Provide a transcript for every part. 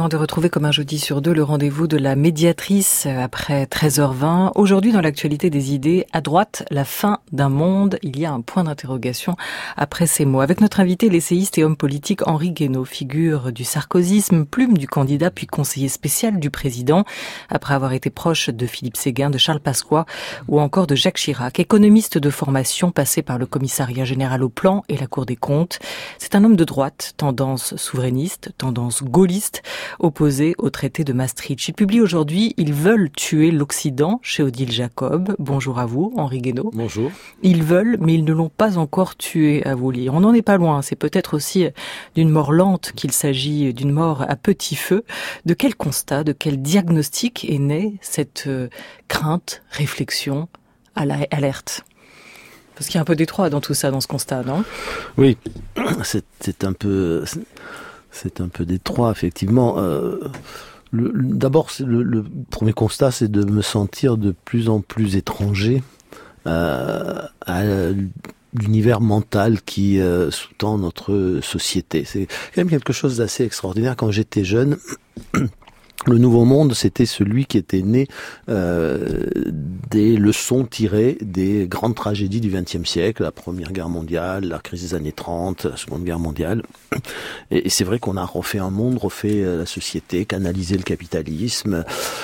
avant de retrouver comme un jeudi sur deux le rendez-vous de la médiatrice après 13h20. Aujourd'hui, dans l'actualité des idées, à droite, la fin d'un monde. Il y a un point d'interrogation après ces mots. Avec notre invité, l'essayiste et homme politique Henri Guénaud, figure du sarkozysme, plume du candidat puis conseiller spécial du président, après avoir été proche de Philippe Séguin, de Charles Pasqua ou encore de Jacques Chirac. Économiste de formation, passé par le commissariat général au plan et la Cour des comptes. C'est un homme de droite, tendance souverainiste, tendance gaulliste, opposé au traité de Maastricht. Il publie aujourd'hui « Ils veulent tuer l'Occident » chez Odile Jacob. Bonjour à vous, Henri Guénaud. Bonjour. Ils veulent, mais ils ne l'ont pas encore tué, à vous lire. On n'en est pas loin. C'est peut-être aussi d'une mort lente qu'il s'agit, d'une mort à petit feu. De quel constat, de quel diagnostic est née cette crainte, réflexion, alerte ? Parce qu'il y a un peu d'étroit dans tout ça, dans ce constat, non ? Oui, c'est un peu d'étroit, effectivement. D'abord, le premier constat, c'est de me sentir de plus en plus étranger à l'univers mental qui sous-tend notre société. C'est quand même quelque chose d'assez extraordinaire. Quand j'étais jeune, le Nouveau Monde, c'était celui qui était né des leçons tirées des grandes tragédies du XXe siècle, la Première Guerre mondiale, la crise des années 30, la Seconde Guerre mondiale. Et c'est vrai qu'on a refait un monde, refait la société, canalisé le capitalisme,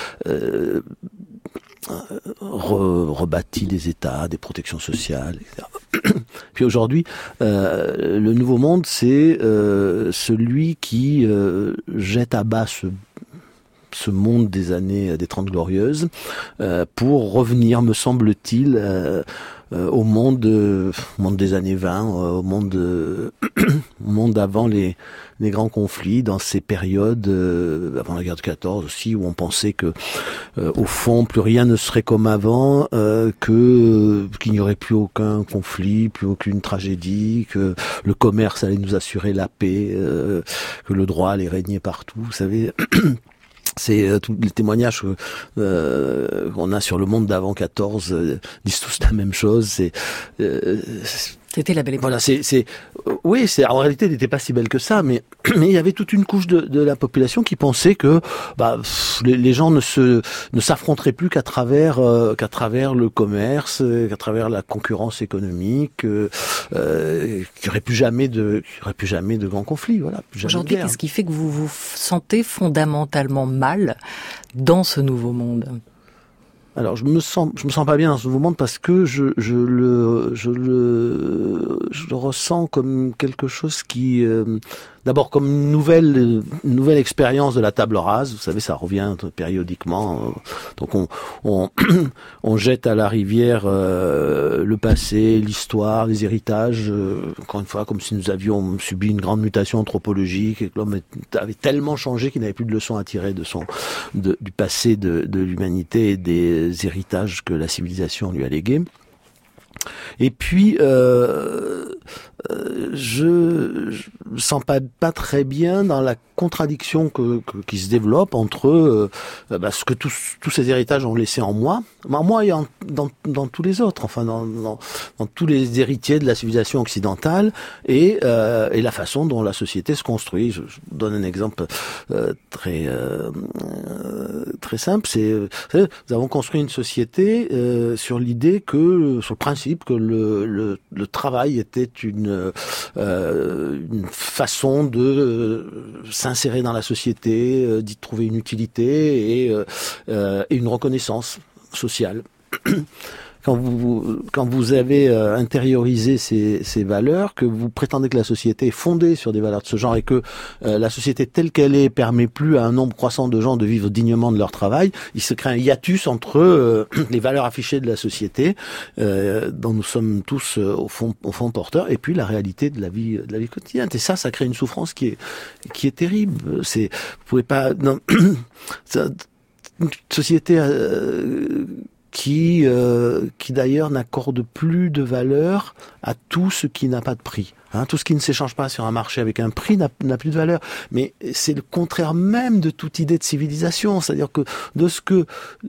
rebâti des États, des protections sociales, etc. Puis aujourd'hui, le Nouveau Monde, c'est celui qui jette à bas ce monde des années des 30 glorieuses pour revenir, me semble-t-il, au monde des années 20, au monde avant les grands conflits, dans ces périodes avant la guerre de 14 aussi, où on pensait que au fond plus rien ne serait comme avant, qu'il n'y aurait plus aucun conflit, plus aucune tragédie, que le commerce allait nous assurer la paix, que le droit allait régner partout, vous savez. C'est tous les témoignages qu'on a sur le monde d'avant 14 disent tous la même chose. C'était la belle époque. Voilà, oui, en réalité, elle n'était pas si belle que ça, mais il y avait toute une couche de la population qui pensait que les gens ne s'affronteraient plus qu'à travers le commerce, qu'à travers la concurrence économique, qu'il n'y aurait plus jamais de grands conflits. Voilà. Aujourd'hui, qu'est-ce qui fait que vous vous sentez fondamentalement mal dans ce nouveau monde ? Alors je me sens pas bien dans ce nouveau monde parce que je le ressens comme quelque chose qui d'abord comme une nouvelle expérience de la table rase. Vous savez, ça revient périodiquement. Donc on jette à la rivière le passé, l'histoire, les héritages. Encore une fois, comme si nous avions subi une grande mutation anthropologique et que l'homme avait tellement changé qu'il n'avait plus de leçons à tirer du passé de l'humanité et des héritages que la civilisation lui a légués. Et puis je me sens pas très bien dans la contradiction qui se développe entre ce que tous ces héritages ont laissé en moi et dans tous les autres, enfin dans tous les héritiers de la civilisation occidentale et la façon dont la société se construit. Je vous donne un exemple très simple. Nous avons construit une société sur l'idée sur le principe que le travail était une façon de s'insérer dans la société, d'y trouver une utilité et une reconnaissance sociale. Quand vous avez intériorisé ces valeurs, que vous prétendez que la société est fondée sur des valeurs de ce genre et que la société telle qu'elle est permet plus à un nombre croissant de gens de vivre dignement de leur travail, il se crée un hiatus entre les valeurs affichées de la société dont nous sommes tous au fond porteurs et puis la réalité de la vie quotidienne. Et ça crée une souffrance qui est terrible. Vous pouvez pas une société qui d'ailleurs n'accorde plus de valeur à tout ce qui n'a pas de prix, Tout ce qui ne s'échange pas sur un marché avec un prix n'a plus de valeur. Mais c'est le contraire même de toute idée de civilisation. C'est-à-dire que de ce que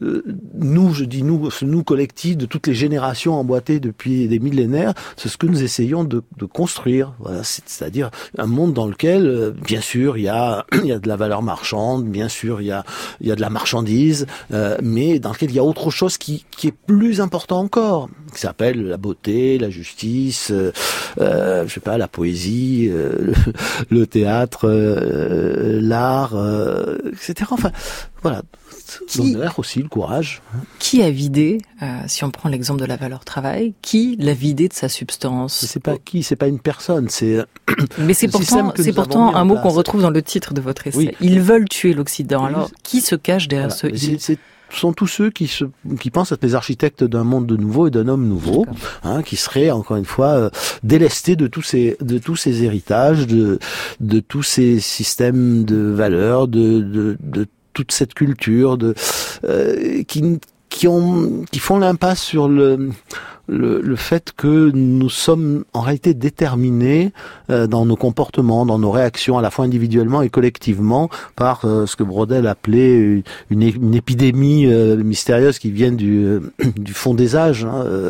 nous collectifs, de toutes les générations emboîtées depuis des millénaires, c'est ce que nous essayons de construire. Voilà, c'est-à-dire un monde dans lequel, bien sûr, il y a de la valeur marchande, bien sûr, il y a de la marchandise, mais dans lequel il y a autre chose qui est plus important encore, qui s'appelle la beauté, la justice, je sais pas, la poésie, le théâtre, l'art, etc. Enfin, voilà. L'honneur aussi, le courage. Qui a vidé, si on prend l'exemple de la valeur travail, qui l'a vidé de sa substance? C'est pas qui, c'est pas une personne, c'est. Mais c'est pourtant un mot qu'on retrouve dans le titre de votre essai. Oui. Ils veulent tuer l'Occident. Alors, qui se cache derrière ce Ce sont tous ceux qui pensent être les architectes d'un monde nouveau et d'un homme nouveau, qui seraient encore une fois délestés de tous ces héritages, de tous ces systèmes de valeurs, de toute cette culture qui font l'impasse sur le fait que nous sommes en réalité déterminés dans nos comportements, dans nos réactions, à la fois individuellement et collectivement, par ce que Braudel appelait une épidémie mystérieuse qui vient du fond des âges,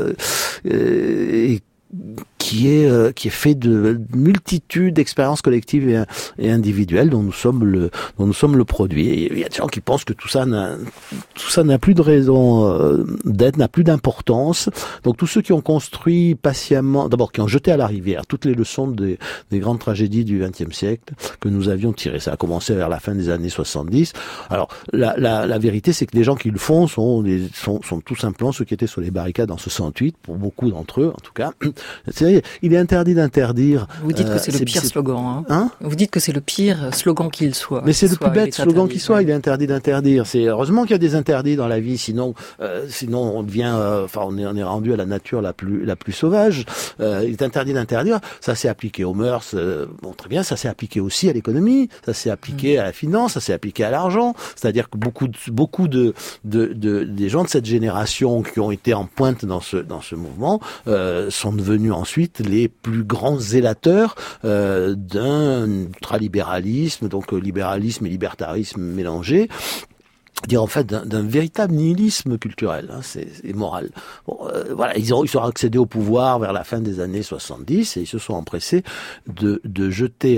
et qui est fait de multitudes d'expériences collectives et individuelles dont nous sommes le produit. Et il y a des gens qui pensent que tout ça n'a plus de raison d'être, n'a plus d'importance. Donc tous ceux qui ont construit patiemment, d'abord qui ont jeté à la rivière toutes les leçons des grandes tragédies du XXe siècle que nous avions tirées. Ça a commencé vers la fin des années 70. Alors la vérité, c'est que les gens qui le font sont tout simplement ceux qui étaient sur les barricades en 68, pour beaucoup d'entre eux en tout cas. C'est-à-dire, il est interdit d'interdire. Vous dites que c'est le pire slogan. Vous dites que c'est le pire slogan qu'il soit. Mais c'est le plus bête slogan qui soit. Il est interdit d'interdire. C'est heureusement qu'il y a des interdits dans la vie. Sinon on devient, on est rendu à la nature la plus sauvage. Il est interdit d'interdire. Ça s'est appliqué aux mœurs. Très bien. Ça s'est appliqué aussi à l'économie. Ça s'est appliqué à la finance. Ça s'est appliqué à l'argent. C'est-à-dire que beaucoup des gens de cette génération qui ont été en pointe dans ce mouvement sont devenus ensuite les plus grands zélateurs d'un ultralibéralisme, donc libéralisme et libertarisme mélangés, dire en fait d'un véritable nihilisme culturel, et moral. Voilà, ils ont accédé au pouvoir vers la fin des années 70 et ils se sont empressés de jeter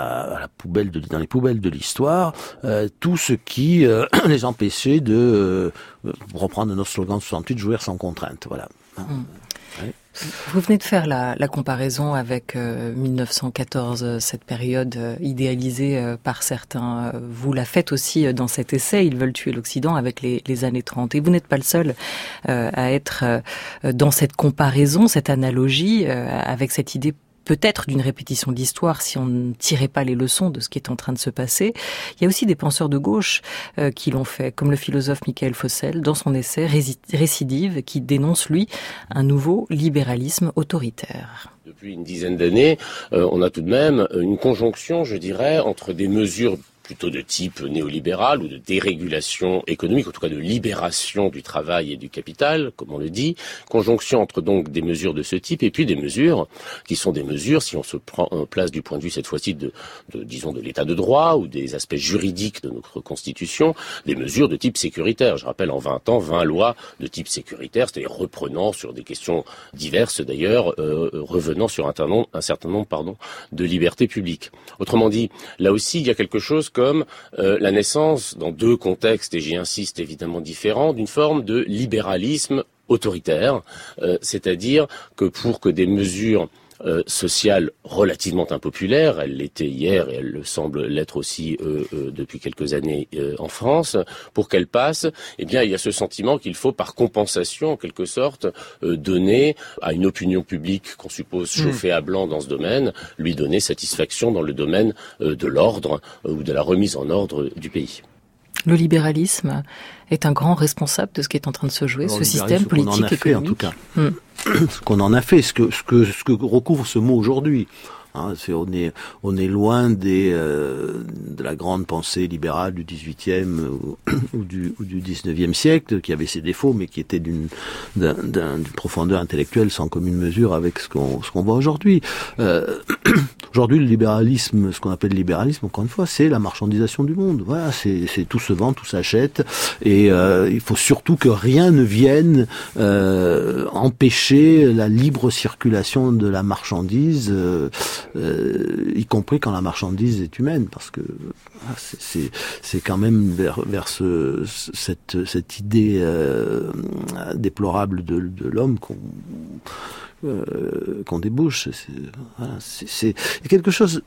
dans les poubelles de l'histoire tout ce qui les empêchait de, pour reprendre notre slogan de 68, jouir sans contrainte. Voilà. Ouais. Vous venez de faire la comparaison avec 1914, cette période idéalisée par certains. Vous la faites aussi dans cet essai, Ils veulent tuer l'Occident, avec les années 30. Et vous n'êtes pas le seul à être dans cette comparaison, cette analogie, avec cette idée peut-être d'une répétition de l'histoire si on ne tirait pas les leçons de ce qui est en train de se passer. Il y a aussi des penseurs de gauche qui l'ont fait, comme le philosophe Michael Fossel, dans son essai Récidive, qui dénonce, lui, un nouveau libéralisme autoritaire. Depuis une dizaine d'années, on a tout de même une conjonction, je dirais, entre des mesures plutôt de type néolibéral ou de dérégulation économique, en tout cas de libération du travail et du capital, comme on le dit, conjonction entre donc des mesures de ce type et puis des mesures qui sont des mesures, si on se place du point de vue cette fois-ci de l'état de droit ou des aspects juridiques de notre constitution, des mesures de type sécuritaire. Je rappelle en 20 ans, 20 lois de type sécuritaire, c'est-à-dire reprenant sur des questions diverses d'ailleurs, revenant sur un certain nombre de libertés publiques. Autrement dit, là aussi, il y a quelque chose comme la naissance, dans deux contextes, et j'y insiste évidemment différents, d'une forme de libéralisme autoritaire, c'est-à-dire que pour que des mesures sociale relativement impopulaire, elle l'était hier et elle le semble l'être aussi depuis quelques années en France, pour qu'elle passe, eh bien il y a ce sentiment qu'il faut par compensation en quelque sorte donner à une opinion publique qu'on suppose chauffée à blanc dans ce domaine, lui donner satisfaction dans le domaine de l'ordre ou de la remise en ordre du pays. Le libéralisme est un grand responsable de ce qui est en train de se jouer, ce système politique économique. En tout cas. Ce qu'on en a fait, ce que recouvre ce mot aujourd'hui. Hein, on est loin de la grande pensée libérale du XVIIIe ou du XIXe siècle, qui avait ses défauts, mais qui était d'une profondeur intellectuelle sans commune mesure avec ce qu'on voit aujourd'hui. Aujourd'hui, le libéralisme, ce qu'on appelle le libéralisme, encore une fois, c'est la marchandisation du monde. Voilà, c'est tout se vend, tout s'achète, et il faut surtout que rien ne vienne empêcher la libre circulation de la marchandise. Y compris quand la marchandise est humaine, parce que c'est quand même vers cette idée déplorable de l'homme qu'on débouche. C'est quelque chose.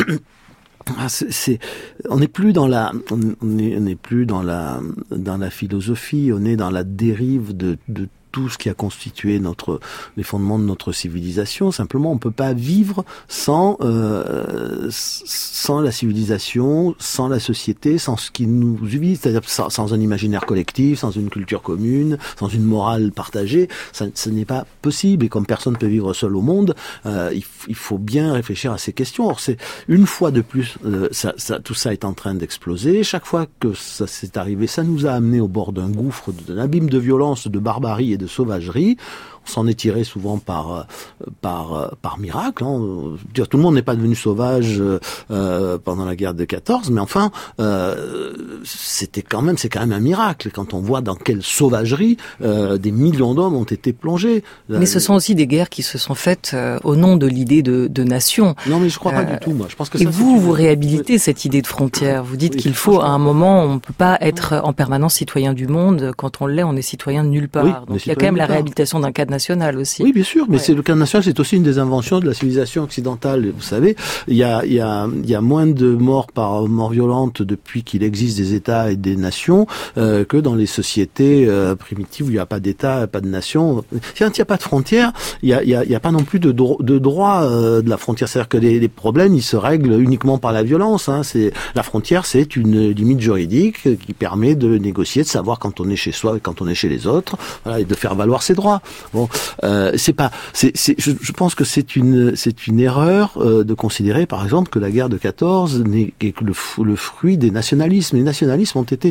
On n'est plus dans la philosophie, on est dans la dérive de tout ce qui a constitué les fondements de notre civilisation. Simplement, on peut pas vivre sans la civilisation, sans la société, sans ce qui nous unit, c'est-à-dire sans un imaginaire collectif, sans une culture commune, sans une morale partagée. Ce n'est pas possible. Et comme personne ne peut vivre seul au monde, il faut bien réfléchir à ces questions. Or, c'est une fois de plus, tout ça est en train d'exploser. Chaque fois que ça s'est arrivé, ça nous a amené au bord d'un gouffre, d'un abîme de violence, de barbarie et de sauvagerie. On s'en est tiré souvent par miracle. Hein. Tout le monde n'est pas devenu sauvage pendant la guerre de 14, mais enfin, c'est quand même un miracle quand on voit dans quelle sauvagerie des millions d'hommes ont été plongés. Mais ce sont aussi des guerres qui se sont faites au nom de l'idée de nation. Non, mais je crois pas du tout. Moi, je pense que vous réhabilitez cette idée de frontière. Vous dites qu'il faut, à un moment, on ne peut pas être en permanence citoyen du monde. Quand on l'est, on est citoyen de nulle part. Oui, donc il y a quand même la réhabilitation d'un cadre national aussi. Oui, bien sûr, mais le cadre national, c'est aussi une des inventions de la civilisation occidentale. Vous savez, il y a moins de morts par mort violente depuis qu'il existe des États et des nations que dans les sociétés primitives où il n'y a pas d'État, pas de nation. Quand il n'y a pas de frontières, il y a pas non plus de droit de la frontière. C'est-à-dire que les problèmes, ils se règlent uniquement par la violence. Hein. La frontière, c'est une limite juridique qui permet de négocier, de savoir quand on est chez soi et quand on est chez les autres, voilà, et de faire valoir ses droits. Bon, je pense que c'est une erreur de considérer, par exemple, que la guerre de 14 n'est que le fruit des nationalismes. Les nationalismes ont été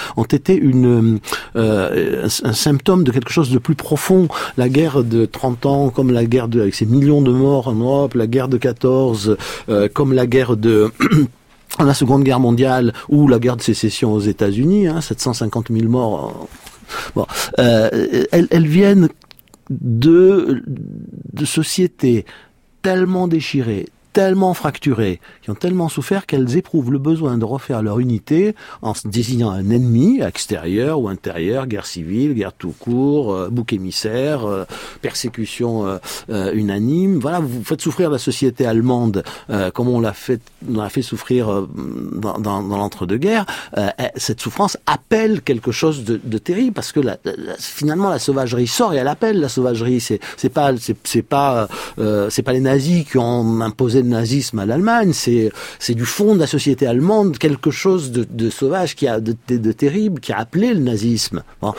un symptôme de quelque chose de plus profond. La guerre de 30 ans, comme la guerre avec ses millions de morts en Europe, la guerre de 14, comme la guerre de la Seconde Guerre mondiale ou la guerre de sécession aux États-Unis, 750 000 morts. Bon, elles viennent de sociétés tellement déchirées, tellement fracturées, qui ont tellement souffert qu'elles éprouvent le besoin de refaire leur unité en se désignant un ennemi extérieur ou intérieur, guerre civile, guerre tout court, bouc émissaire, persécution unanime. Voilà, vous faites souffrir la société allemande comme on l'a fait souffrir dans l'entre-deux-guerres. Cette souffrance appelle quelque chose de terrible parce que finalement la sauvagerie sort et elle appelle la sauvagerie. C'est pas les nazis qui ont imposé le nazisme à l'Allemagne, c'est du fond de la société allemande quelque chose de sauvage de terrible qui a appelé le nazisme. Bon,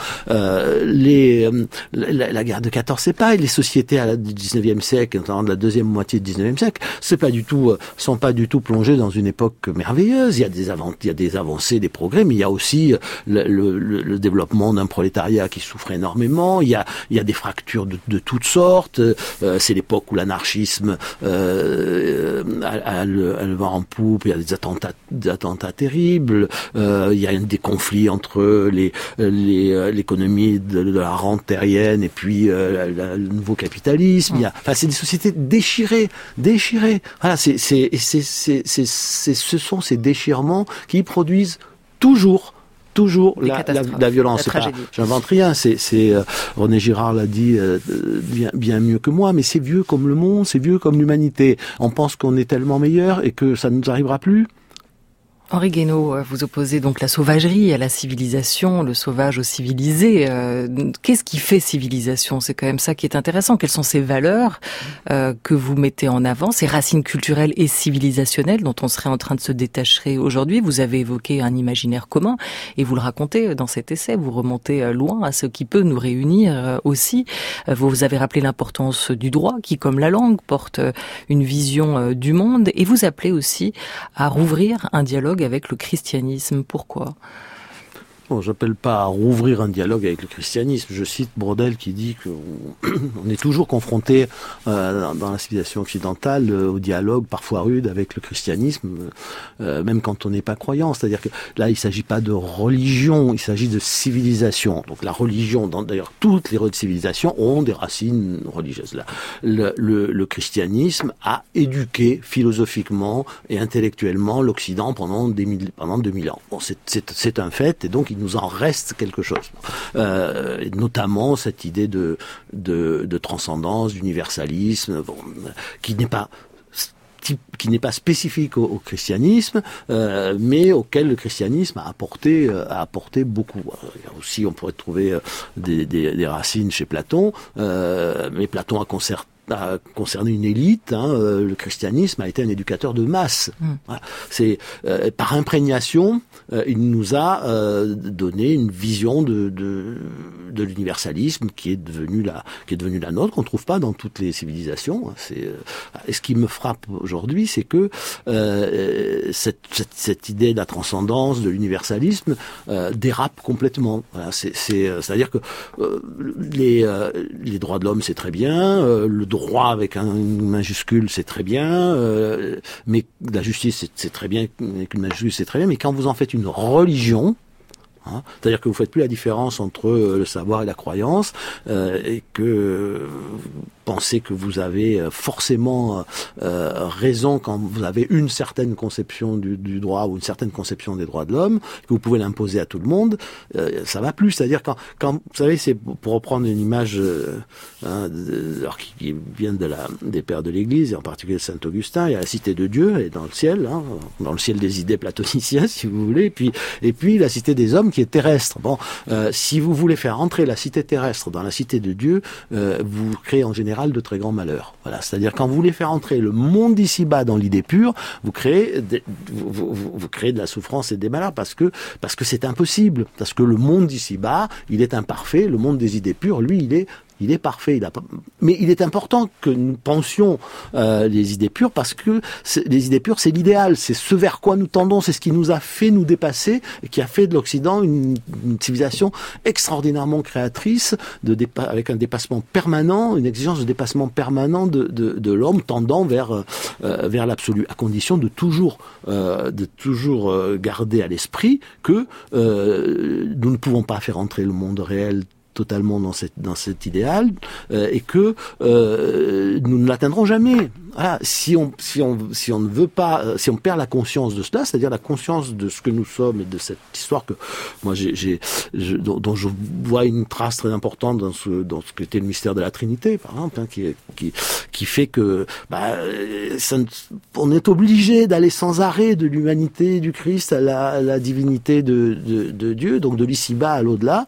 la guerre de 14, c'est pas les sociétés du 19e siècle, notamment de la deuxième moitié du 19e siècle, sont pas du tout plongées dans une époque merveilleuse. Il y a des avancées, des progrès, mais il y a aussi le développement d'un prolétariat qui souffre énormément. Il y a des fractures de toutes sortes. C'est l'époque où l'anarchisme à le vent en poupe, il y a des attentats terribles, il y a des conflits entre l'économie de la rente terrienne et puis le nouveau capitalisme. C'est des sociétés déchirées. Voilà, ce sont ces déchirements qui produisent toujours la violence. J'invente rien. René Girard l'a dit bien mieux que moi, mais c'est vieux comme le monde, c'est vieux comme l'humanité. On pense qu'on est tellement meilleur et que ça ne nous arrivera plus. Henri Guénaud, vous opposez donc la sauvagerie à la civilisation, le sauvage au civilisé. Qu'est-ce qui fait civilisation? C'est quand même ça qui est intéressant. Quelles sont ces valeurs que vous mettez en avant, ces racines culturelles et civilisationnelles dont on serait en train de se détacher aujourd'hui? Vous avez évoqué un imaginaire commun et vous le racontez dans cet essai. Vous remontez loin à ce qui peut nous réunir aussi. Vous avez rappelé l'importance du droit qui, comme la langue, porte une vision du monde, et vous appelez aussi à rouvrir un dialogue avec le christianisme. Pourquoi ? Bon, j'appelle pas à rouvrir un dialogue avec le christianisme. Je cite Braudel qui dit qu'on est toujours confronté dans la civilisation occidentale au dialogue parfois rude avec le christianisme, même quand on n'est pas croyant. C'est-à-dire que là, il s'agit pas de religion, il s'agit de civilisation. Donc la religion, d'ailleurs toutes les civilisations ont des racines religieuses. Là, le christianisme a éduqué philosophiquement et intellectuellement l'Occident pendant 2000 ans. Bon, c'est un fait, et donc il nous en reste quelque chose, notamment cette idée de transcendance, d'universalisme, qui n'est pas spécifique au christianisme, mais auquel le christianisme a apporté beaucoup. Il y a aussi, on pourrait trouver des racines chez Platon, mais Platon a concerné une élite. Le christianisme a été un éducateur de masse. Voilà. C'est par imprégnation, il nous a donné une vision de l'universalisme qui est devenue la nôtre, qu'on trouve pas dans toutes les civilisations. Et ce qui me frappe aujourd'hui, c'est que cette idée de la transcendance, de l'universalisme, dérape complètement. Voilà, c'est-à-dire que les droits de l'homme, c'est très bien, le droit avec une majuscule, c'est très bien, mais la justice, c'est très bien, avec une majuscule, c'est très bien, mais quand vous en faites une religion, c'est-à-dire que vous faites plus la différence entre le savoir et la croyance, et que vous pensez que vous avez forcément raison quand vous avez une certaine conception du droit ou une certaine conception des droits de l'homme, que vous pouvez l'imposer à tout le monde, ça va plus. C'est-à-dire quand vous savez, c'est pour reprendre une image alors qui vient des pères de l'Église, et en particulier de Saint Augustin, il y a la cité de Dieu, et dans le ciel, dans le ciel des idées platoniciennes, si vous voulez, et puis la cité des hommes qui est terrestre. Bon, si vous voulez faire entrer la cité terrestre dans la cité de Dieu, vous créez en général de très grands malheurs. Voilà, c'est-à-dire quand vous voulez faire entrer le monde d'ici-bas dans l'idée pure, vous créez de la souffrance et des malheurs parce que c'est impossible, parce que le monde d'ici-bas, il est imparfait. Le monde des idées pures, lui, il est parfait. Mais il est important que nous pensions les idées pures, parce que les idées pures, c'est l'idéal, c'est ce vers quoi nous tendons, c'est ce qui nous a fait nous dépasser et qui a fait de l'Occident une civilisation extraordinairement créatrice, avec un dépassement permanent, une exigence de dépassement permanent de l'homme tendant vers l'absolu, à condition de toujours garder à l'esprit que nous ne pouvons pas faire entrer le monde réel totalement dans cet idéal, et que nous ne l'atteindrons jamais. Voilà, si on ne veut pas, si on perd la conscience de cela, c'est-à-dire la conscience de ce que nous sommes et de cette histoire que moi dont je vois une trace très importante dans ce qu'était le mystère de la Trinité, par exemple, qui fait que on est obligé d'aller sans arrêt de l'humanité du Christ à la divinité de Dieu, donc de l'ici-bas à l'au-delà.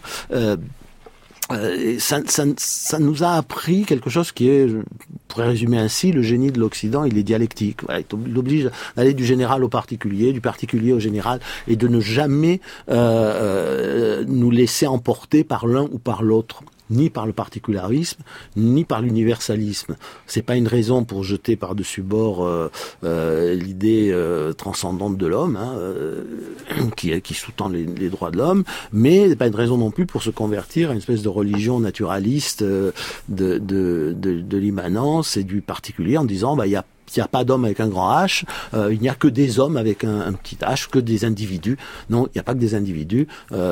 Ça nous a appris quelque chose qui est, je pourrais résumer ainsi, le génie de l'Occident, il est dialectique. Voilà, il oblige d'aller du général au particulier, du particulier au général, et de ne jamais nous laisser emporter par l'un ou par l'autre, ni par le particularisme, ni par l'universalisme. C'est pas une raison pour jeter par-dessus bord l'idée transcendante de l'homme, qui sous-tend les droits de l'homme, mais c'est pas une raison non plus pour se convertir à une espèce de religion naturaliste de l'immanence et du particulier, en disant il n'y a pas d'homme avec un grand H, il n'y a que des hommes avec un petit H, que des individus. Non, il n'y a pas que des individus.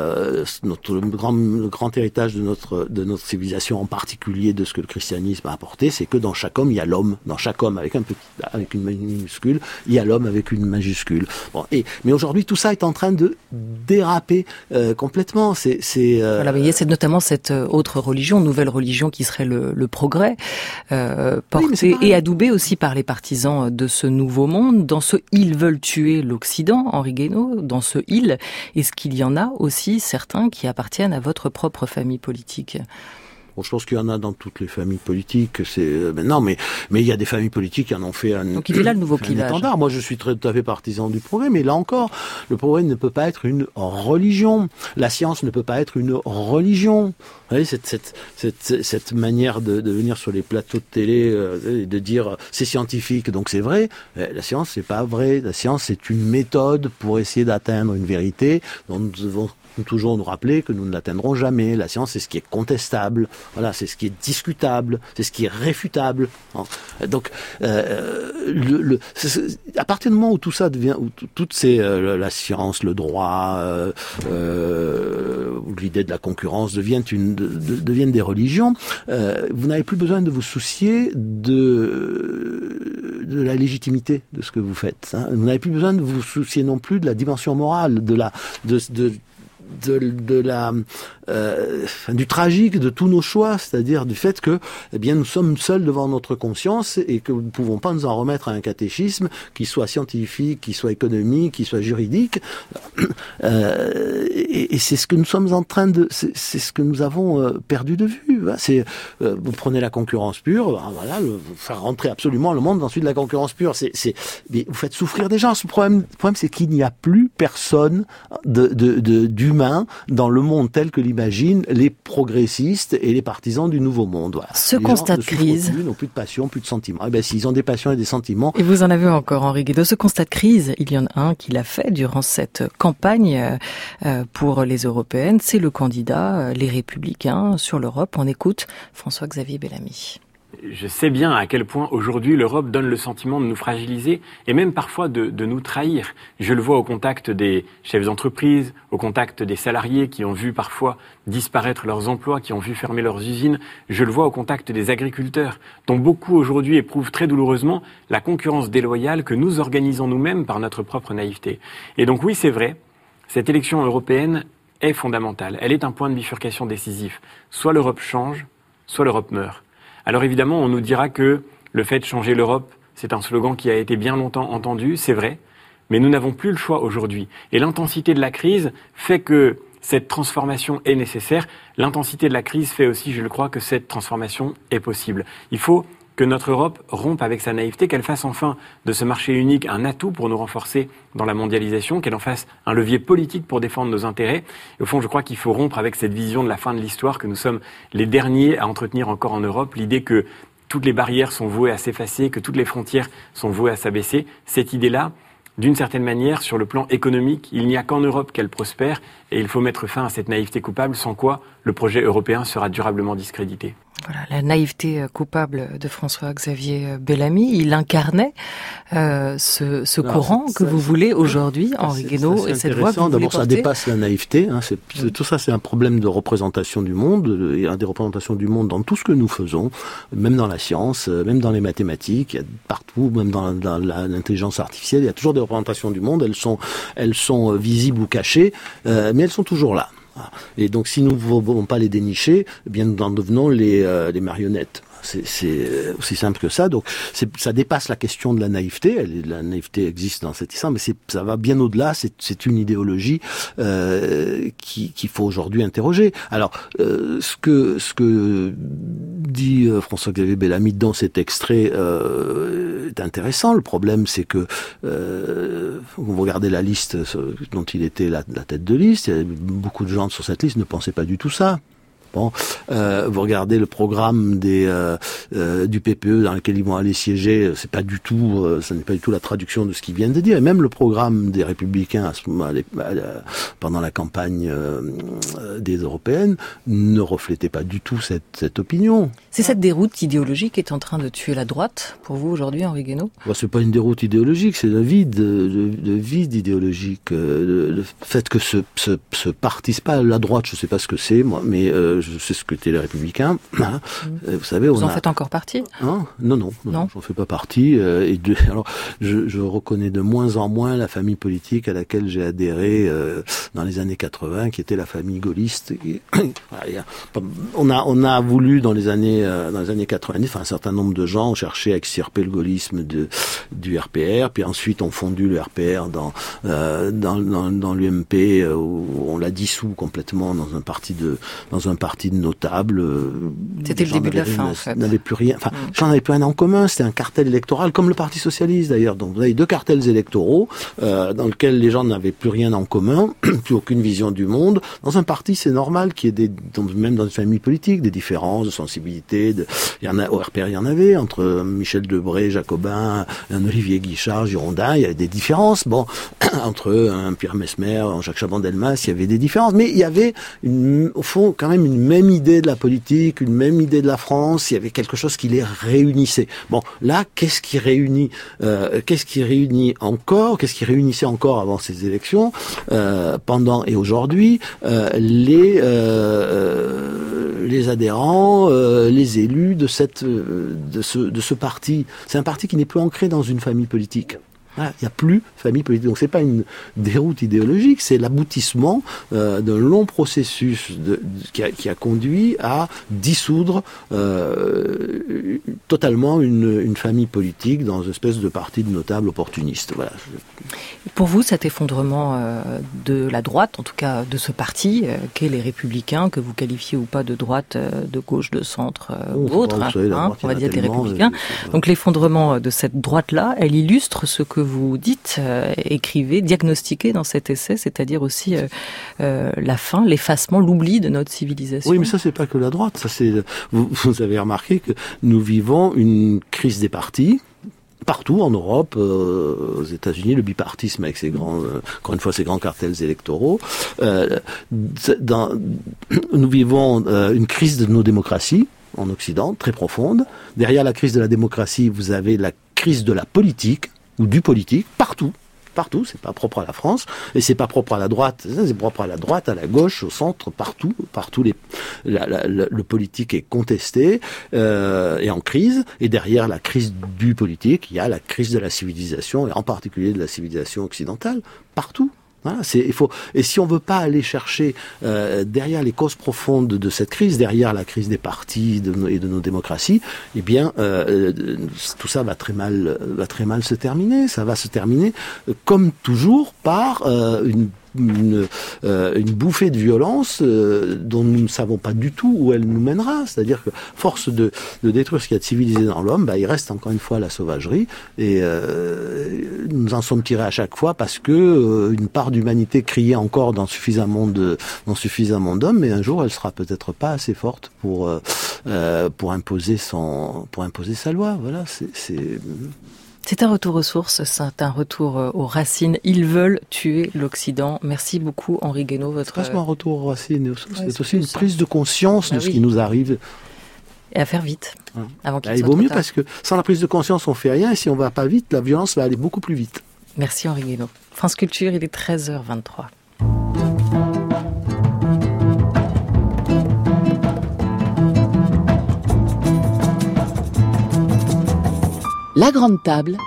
Le grand héritage de notre civilisation, en particulier de ce que le christianisme a apporté, c'est que dans chaque homme, il y a l'homme. Dans chaque homme avec une minuscule, il y a l'homme avec une majuscule. Bon, mais aujourd'hui, tout ça est en train de déraper complètement. Voilà, mais il y a notamment cette autre religion, nouvelle religion qui serait le progrès, portée et adoubée aussi par les particularismes partisans de ce nouveau monde. Dans ce « ils veulent tuer l'Occident », Henri Guénaud, dans ce « ils », est-ce qu'il y en a aussi certains qui appartiennent à votre propre famille politique ? Bon, je pense qu'il y en a dans toutes les familles politiques. Mais il y a des familles politiques qui en ont fait un. Donc il est là le nouveau clivage. Étendard. Moi, je suis tout à fait partisan du progrès, mais là encore, le progrès ne peut pas être une religion. La science ne peut pas être une religion. Vous voyez, cette manière de venir sur les plateaux de télé et de dire c'est scientifique, donc c'est vrai. La science, c'est pas vrai. La science, c'est une méthode pour essayer d'atteindre une vérité dont nous devons toujours nous rappeler que nous ne l'atteindrons jamais. La science, c'est ce qui est contestable. Voilà, c'est ce qui est discutable, c'est ce qui est réfutable. Donc, à partir du moment où tout ça devient, où toutes ces la science, le droit, l'idée de la concurrence deviennent des religions, vous n'avez plus besoin de vous soucier de la légitimité de ce que vous faites. Vous n'avez plus besoin de vous soucier non plus de la dimension morale, du tragique de tous nos choix, c'est-à-dire du fait que, nous sommes seuls devant notre conscience et que nous ne pouvons pas nous en remettre à un catéchisme qui soit scientifique, qui soit économique, qui soit juridique. Et c'est ce que nous sommes en train c'est ce que nous avons perdu de vue. Vous prenez la concurrence pure, faire rentrer absolument le monde dans celui de la concurrence pure. Mais vous faites souffrir des gens. Le problème, c'est qu'il n'y a plus personne d'humain dans le monde tel que l'imaginent les progressistes et les partisans du nouveau monde. Voilà. Ce constat de crise. Ils n'ont plus de passion, plus de sentiments. S'ils ont des passions et des sentiments. Et vous en avez encore, Henri Guénaud. Ce constat de crise, il y en a un qui l'a fait durant cette campagne pour les européennes. C'est le candidat Les Républicains sur l'Europe. On écoute François-Xavier Bellamy. Je sais bien à quel point aujourd'hui l'Europe donne le sentiment de nous fragiliser et même parfois de nous trahir. Je le vois au contact des chefs d'entreprise, au contact des salariés qui ont vu parfois disparaître leurs emplois, qui ont vu fermer leurs usines. Je le vois au contact des agriculteurs, dont beaucoup aujourd'hui éprouvent très douloureusement la concurrence déloyale que nous organisons nous-mêmes par notre propre naïveté. Et donc oui, c'est vrai, cette élection européenne est fondamentale. Elle est un point de bifurcation décisif. Soit l'Europe change, soit l'Europe meurt. Alors évidemment, on nous dira que le fait de changer l'Europe, c'est un slogan qui a été bien longtemps entendu, c'est vrai, mais nous n'avons plus le choix aujourd'hui. Et l'intensité de la crise fait que cette transformation est nécessaire. L'intensité de la crise fait aussi, je le crois, que cette transformation est possible. Il faut que notre Europe rompe avec sa naïveté, qu'elle fasse enfin de ce marché unique un atout pour nous renforcer dans la mondialisation, qu'elle en fasse un levier politique pour défendre nos intérêts. Et au fond, je crois qu'il faut rompre avec cette vision de la fin de l'histoire, que nous sommes les derniers à entretenir encore en Europe, l'idée que toutes les barrières sont vouées à s'effacer, que toutes les frontières sont vouées à s'abaisser. Cette idée-là, d'une certaine manière, sur le plan économique, il n'y a qu'en Europe qu'elle prospère et il faut mettre fin à cette naïveté coupable, sans quoi le projet européen sera durablement discrédité. Voilà, la naïveté coupable de François-Xavier Bellamy, il incarnait ce courant que vous voulez aujourd'hui, Henri Guénaud, et cette voix que vous voulez D'abord, porter. ça dépasse la naïveté. Tout ça, c'est un problème de représentation du monde, et des représentations du monde dans tout ce que nous faisons, même dans la science, même dans les mathématiques, il y a partout, même dans l'intelligence artificielle, il y a toujours des représentations du monde. Elles sont visibles ou cachées, mais elles sont toujours là. Et donc, si nous ne voulons pas les dénicher, eh bien, nous en devenons les marionnettes. C'est aussi simple que ça. Donc, ça dépasse la question de la naïveté. La naïveté existe dans cet islam, mais ça va bien au-delà. C'est une idéologie qu'il faut aujourd'hui interroger. Alors, ce que dit François-Xavier Bellamy dans cet extrait est intéressant. Le problème, c'est que vous regardez la liste dont il était la tête de liste. Beaucoup de gens sur cette liste ne pensaient pas du tout ça. Bon, vous regardez le programme du PPE dans lequel ils vont aller siéger, ça n'est pas du tout la traduction de ce qu'ils viennent de dire. Et même le programme des Républicains pendant la campagne des Européennes ne reflétait pas du tout cette opinion. C'est cette déroute idéologique qui est en train de tuer la droite pour vous aujourd'hui, Henri Guénaud ? C'est pas une déroute idéologique, c'est le vide idéologique. Le fait que ce parti, c'est pas la droite, je sais pas ce que c'est, moi, mais je sais ce que étaient les Républicains. Hein. Vous savez, vous en faites encore partie? Non, j'en fais pas partie. Alors, je reconnais de moins en moins la famille politique à laquelle j'ai adhéré dans les années 80, qui était la famille gaulliste. On a voulu dans les années 90, un certain nombre de gens ont cherché à extirper le gaullisme du RPR, puis ensuite on fondu le RPR dans l'UMP, où on l'a dissous complètement dans un parti de notables. C'était le début de la fin, en fait. N'avaient plus rien. Enfin, j'en avais plus rien en commun. C'était un cartel électoral, comme le Parti socialiste d'ailleurs. Donc vous avez deux cartels électoraux dans lesquels les gens n'avaient plus rien en commun, plus aucune vision du monde. Dans un parti, c'est normal qu'il y ait même dans une famille politique, des différences de sensibilité. Il y en a au RPR, il y en avait entre Michel Debré, Jacobin, un Olivier Guichard, Girondin. Il y avait des différences. Bon, entre un Pierre Messmer, un Jacques Chaban-Delmas, il y avait des différences, mais il y avait au fond quand même une même idée de la politique, une même idée de la France. Il y avait quelque chose qui les réunissait. Bon, là, qu'est-ce qui réunissait encore avant ces élections, pendant et aujourd'hui, les adhérents, les élus de ce parti. C'est un parti qui n'est plus ancré dans une famille politique. Il n'y a plus famille politique. Donc c'est pas une déroute idéologique, c'est l'aboutissement d'un long processus qui a conduit à dissoudre totalement une famille politique dans une espèce de parti de notables opportunistes. Voilà. Pour vous, cet effondrement de la droite, en tout cas de ce parti, qu'est les Républicains, que vous qualifiez ou pas de droite, de gauche, de centre ou autre, on va dire les Républicains. Donc l'effondrement de cette droite-là, elle illustre ce que vous dites, écrivez, diagnostiquez dans cet essai, c'est-à-dire aussi la fin, l'effacement, l'oubli de notre civilisation. Oui, mais ça c'est pas que la droite. Ça c'est vous avez remarqué que nous vivons une crise des partis. Partout en Europe, aux États-Unis, le bipartisme avec ses grands, encore une fois, ses grands cartels électoraux. Nous vivons une crise de nos démocraties en Occident, très profonde. Derrière la crise de la démocratie, vous avez la crise de la politique ou du politique, partout, c'est pas propre à la France, et c'est pas propre à la droite, c'est propre à la droite, à la gauche, au centre, partout le politique est contesté, et en crise, et derrière la crise du politique, il y a la crise de la civilisation, et en particulier de la civilisation occidentale, partout. Voilà, et si on veut pas aller chercher derrière les causes profondes de cette crise, derrière la crise des partis et de nos démocraties, eh bien tout ça va très mal se terminer. Ça va se terminer comme toujours par une bouffée de violence dont nous ne savons pas du tout où elle nous mènera. C'est-à-dire que force de détruire ce qu'il y a de civilisé dans l'homme, il reste encore une fois la sauvagerie, et nous en sommes tirés à chaque fois parce que une part d'humanité criait encore dans suffisamment d'hommes, mais un jour elle sera peut-être pas assez forte pour imposer sa loi. Voilà, C'est un retour aux sources, c'est un retour aux racines. Ils veulent tuer l'Occident. Merci beaucoup, Henri Guénaud. C'est pas seulement un retour aux racines, c'est aussi une prise de conscience de ce qui nous arrive. Et à faire vite, avant qu'il soit il vaut mieux, parce que sans la prise de conscience, on fait rien, et si on va pas vite, la violence va aller beaucoup plus vite. Merci, Henri Guénaud. France Culture, il est 13h23. La Grande Table,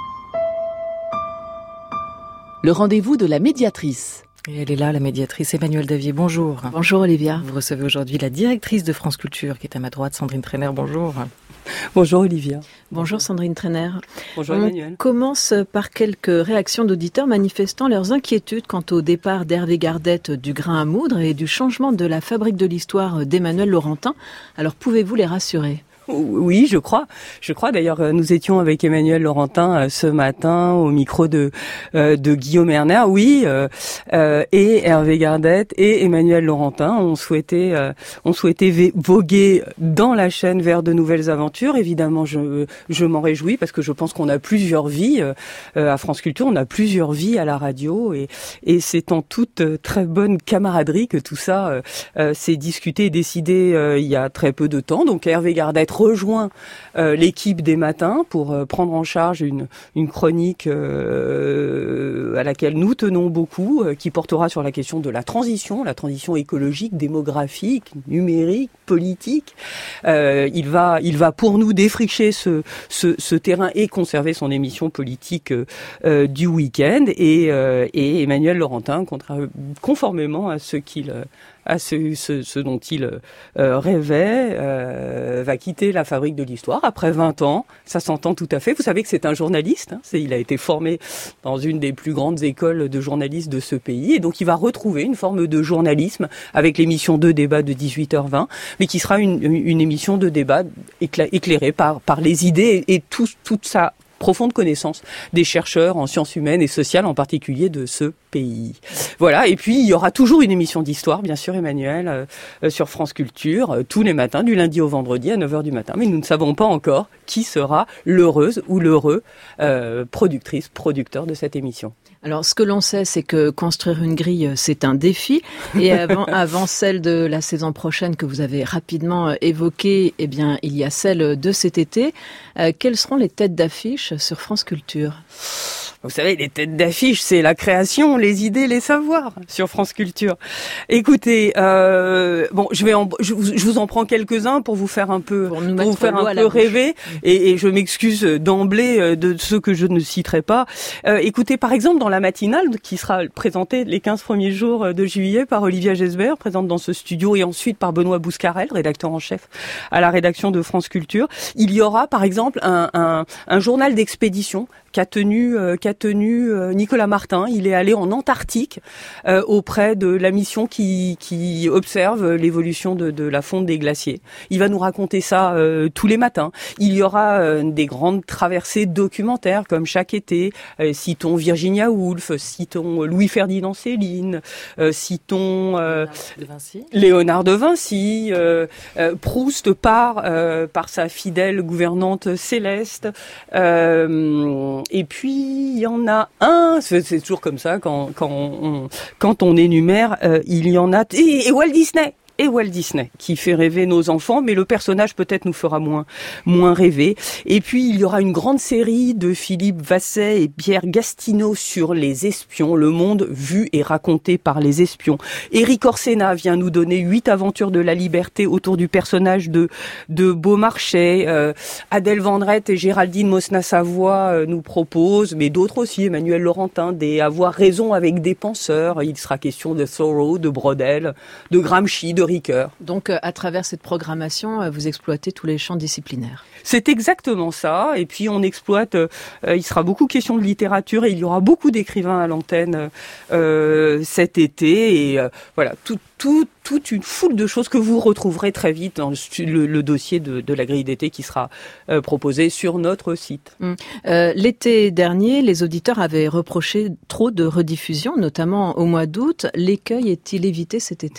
le rendez-vous de la médiatrice. Et elle est là, la médiatrice Emmanuelle Davier. Bonjour. Bonjour Olivia. Vous recevez aujourd'hui la directrice de France Culture, qui est à ma droite, Sandrine Trainer. Bonjour. Bonjour Olivia. Bonjour Sandrine Trainer. Bonjour Emmanuel. On commence par quelques réactions d'auditeurs manifestant leurs inquiétudes quant au départ d'Hervé Gardette du Grain à moudre et du changement de la fabrique de l'histoire d'Emmanuel Laurentin. Alors pouvez-vous les rassurer ? Oui, je crois. D'ailleurs, nous étions avec Emmanuel Laurentin ce matin au micro de Guillaume Erner. Oui, et Hervé Gardette et Emmanuel Laurentin ont souhaité voguer dans la chaîne vers de nouvelles aventures. Évidemment, je m'en réjouis parce que je pense qu'on a plusieurs vies à France Culture, on a plusieurs vies à la radio et c'est en toute très bonne camaraderie que tout ça s'est discuté et décidé il y a très peu de temps. Donc Hervé Gardette rejoint l'équipe des matins pour prendre en charge une chronique à laquelle nous tenons beaucoup, qui portera sur la question de la transition écologique, démographique, numérique, politique. Il va pour nous défricher ce terrain et conserver son émission politique du week-end. Et Emmanuel Laurentin, conformément à ce dont il rêvait, va quitter la Fabrique de l'Histoire après 20 ans. Ça s'entend tout à fait. Vous savez que c'est un journaliste. Il a été formé dans une des plus grandes écoles de journalistes de ce pays. Et donc, il va retrouver une forme de journalisme avec l'émission de débat de 18h20, mais qui sera une émission de débat éclairée par les idées et toute sa profonde connaissance des chercheurs en sciences humaines et sociales, en particulier de ce pays. Voilà, et puis il y aura toujours une émission d'histoire, bien sûr, Emmanuel, sur France Culture, tous les matins, du lundi au vendredi à 9h du matin. Mais nous ne savons pas encore qui sera l'heureuse ou l'heureux producteur de cette émission. Alors, ce que l'on sait, c'est que construire une grille, c'est un défi. Et avant celle de la saison prochaine que vous avez rapidement évoquée, eh bien, il y a celle de cet été. Quelles seront les têtes d'affiche sur France Culture ? Vous savez, les têtes d'affiche, c'est la création, les idées, les savoirs sur France Culture. Écoutez, je vous en prends quelques-uns pour vous faire un peu, rêver, et je m'excuse d'emblée de ceux que je ne citerai pas. Écoutez, par exemple, dans la matinale qui sera présentée les 15 premiers jours de juillet par Olivia Gesbert, présente dans ce studio, et ensuite par Benoît Bouscarel, rédacteur en chef à la rédaction de France Culture, il y aura par exemple un journal d'expédition qu'a tenu Nicolas Martin. Il est allé en Antarctique auprès de la mission qui observe l'évolution de la fonte des glaciers. Il va nous raconter ça tous les matins. Il y aura des grandes traversées documentaires comme chaque été. Citons Virginia Woolf, citons Louis-Ferdinand Céline, citons Léonard de Vinci, Proust par sa fidèle gouvernante Céleste. Et puis il y en a un, c'est toujours comme ça quand on énumère, il y en a et Walt Disney qui fait rêver nos enfants, mais le personnage peut-être nous fera moins rêver. Et puis il y aura une grande série de Philippe Vasset et Pierre Gastineau sur les espions, le monde vu et raconté par les espions. Éric Orsena vient nous donner 8 aventures de la liberté autour du personnage de Beaumarchais. Adèle Vendrette et Géraldine Mosna-Savoie nous proposent, mais d'autres aussi, Emmanuel Laurentin, des Avoir raison avec des penseurs. Il sera question de Thoreau, de Brodel, de Gramsci, de Ricoeur. Donc, à travers cette programmation, vous exploitez tous les champs disciplinaires. C'est exactement ça. Et puis, on exploite, il sera beaucoup question de littérature et il y aura beaucoup d'écrivains à l'antenne cet été. Et voilà, toute une foule de choses que vous retrouverez très vite dans le dossier de la grille d'été qui sera proposé sur notre site. L'été dernier, les auditeurs avaient reproché trop de rediffusions, notamment au mois d'août. L'écueil est-il évité cet été ?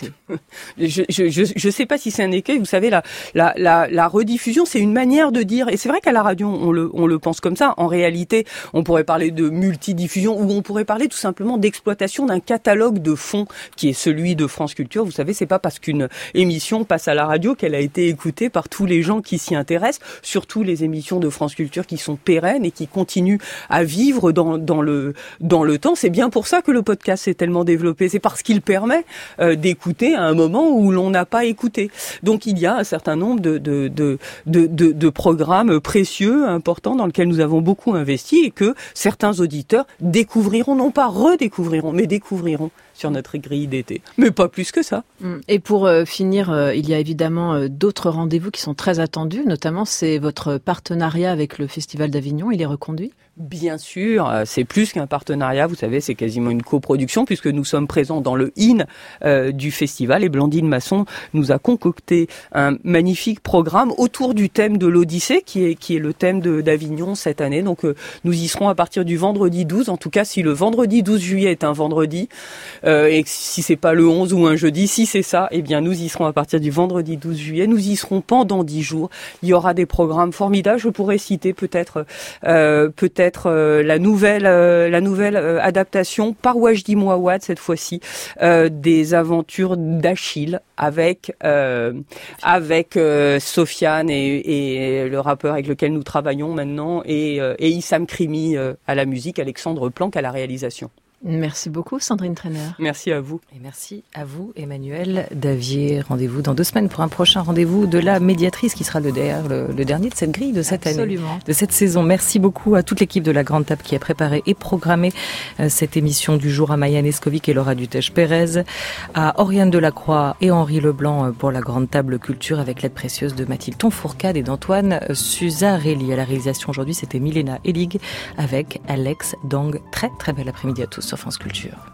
Je sais pas si c'est un écueil. Vous savez, la rediffusion, c'est une manière de dire, et c'est vrai qu'à la radio, on le pense comme ça. En réalité, on pourrait parler de multidiffusion ou on pourrait parler tout simplement d'exploitation d'un catalogue de fonds qui est celui de France Culture. Vous savez, c'est pas parce qu'une émission passe à la radio qu'elle a été écoutée par tous les gens qui s'y intéressent, surtout les émissions de France Culture qui sont pérennes et qui continuent à vivre dans le temps. C'est bien pour ça que le podcast s'est tellement développé. C'est parce qu'il permet d'écouter à un moment où l'on n'a pas écouté. Donc il y a un certain nombre de programmes précieux, importants, dans lesquels nous avons beaucoup investi et que certains auditeurs découvriront, non pas redécouvriront, mais découvriront sur notre grille d'été. Mais pas plus que ça. Et pour finir, il y a évidemment d'autres rendez-vous qui sont très attendus, notamment c'est votre partenariat avec le Festival d'Avignon, il est reconduit ? Bien sûr, c'est plus qu'un partenariat, vous savez, c'est quasiment une coproduction puisque nous sommes présents dans le IN du festival et Blandine Masson nous a concocté un magnifique programme autour du thème de l'Odyssée qui est le thème d'Avignon cette année. Donc nous y serons à partir du vendredi 12, en tout cas si le vendredi 12 juillet est un vendredi, et si c'est pas le 11 ou un jeudi, si c'est ça, eh bien nous y serons à partir du vendredi 12 juillet. Nous y serons pendant 10 jours. Il y aura des programmes formidables. Je pourrais citer peut-être la nouvelle adaptation par Wajdi Mouawad cette fois-ci des aventures d'Achille avec Sofiane et le rappeur avec lequel nous travaillons maintenant et Issam Krimi à la musique, Alexandre Planck à la réalisation. Merci beaucoup, Sandrine Trainer. Merci à vous. Et merci à vous, Emmanuel Davier. Rendez-vous dans 2 semaines pour un prochain rendez-vous de la médiatrice qui sera le dernier de cette grille de cette année, de cette saison. Merci beaucoup à toute l'équipe de la Grande Table qui a préparé et programmé cette émission du jour, à Maya Neskovic et Laura Dutèche-Pérez, à Oriane Delacroix et Henri Leblanc pour la Grande Table Culture avec l'aide précieuse de Mathilde Tonfourcade et d'Antoine Suzarelli. À la réalisation aujourd'hui, c'était Milena Elig avec Alex Dang. Très très bel après-midi à tous sur France Culture.